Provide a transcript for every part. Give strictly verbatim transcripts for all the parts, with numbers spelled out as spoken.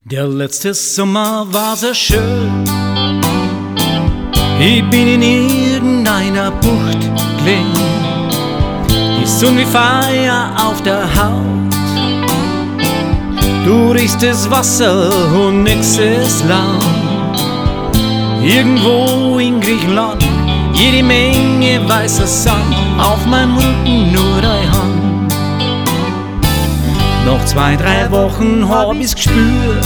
Der letzte Sommer war so schön. Ich bin in irgendeiner Bucht gelegen. Die Sonne wie Feuer auf der Haut. Du riechst das Wasser und nix ist laut. Irgendwo in Griechenland, jede Menge weißer Sand. Auf meinem Rücken nur deine Hand. Noch zwei, drei Wochen hab ich's gespürt.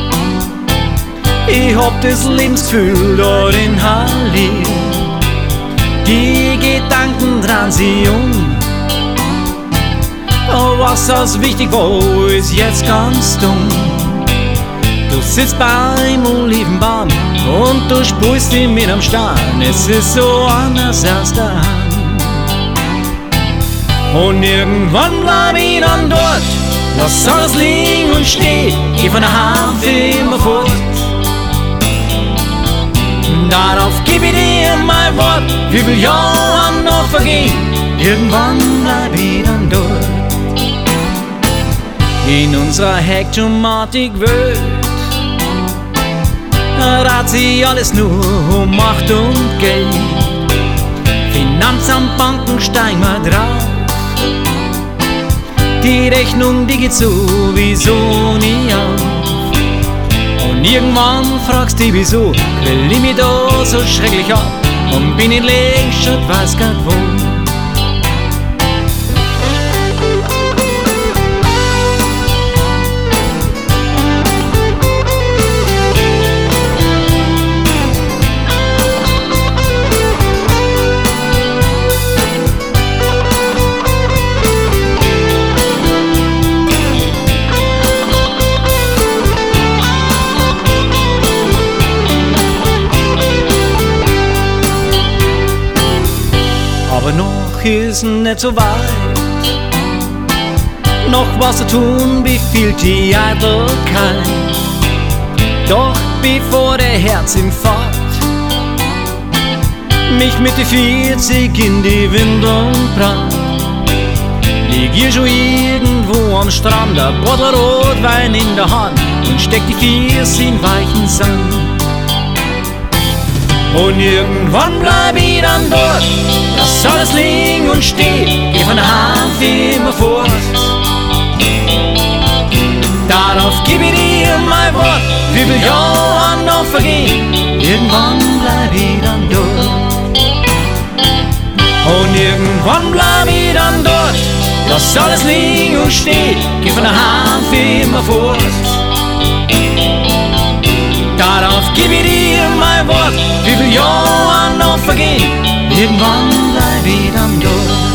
Ich hab das Lebensgefühl darin verliert. Die Gedanken drehen sich um. Was aus wichtig war, ist jetzt ganz dumm. Du sitzt beim Olivenbaum und du sprühst ihn mit am Stein. Es ist so anders als daheim. Und irgendwann bleib ich dann dort. Lass alles liegen und stehen, geh von daheim für immer fort. Darauf geb ich dir mein Wort, wie viel Jahre noch vergehen, irgendwann bleib ich dann dort. In unserer Hektomatik-Welt dreht sich alles nur um Macht und Geld. Finanzamt, Banken steigen wir drauf. Die Rechnung, die geht sowieso nie auf. Und irgendwann fragst du dich, wieso will ich mich da so schrecklich ab und bin in Legstadt, weiß grad wo. Aber noch ist nicht so weit, noch was zu tun, befiehlt die Eitelkeit. Doch bevor der Herzinfarkt mich mit die vierzig in die Windeln braucht, lieg ich schon irgendwo am Strand, der Bottle Rotwein in der Hand und steck die Fiers in weichen Sand. Und irgendwann bleib ich dann dort, lass alles liegen und stehen, geh von daheim für immer fort. Darauf geb ich dir mein Wort, wie viel Jahre noch vergehen, irgendwann bleib ich dann dort. Und irgendwann bleib ich dann dort, lass alles liegen und stehen, geh von daheim für immer fort. Darauf geb ich dir mein Wort, wie viel Jahre noch vergehen, irgendwann bleib ich dann dort.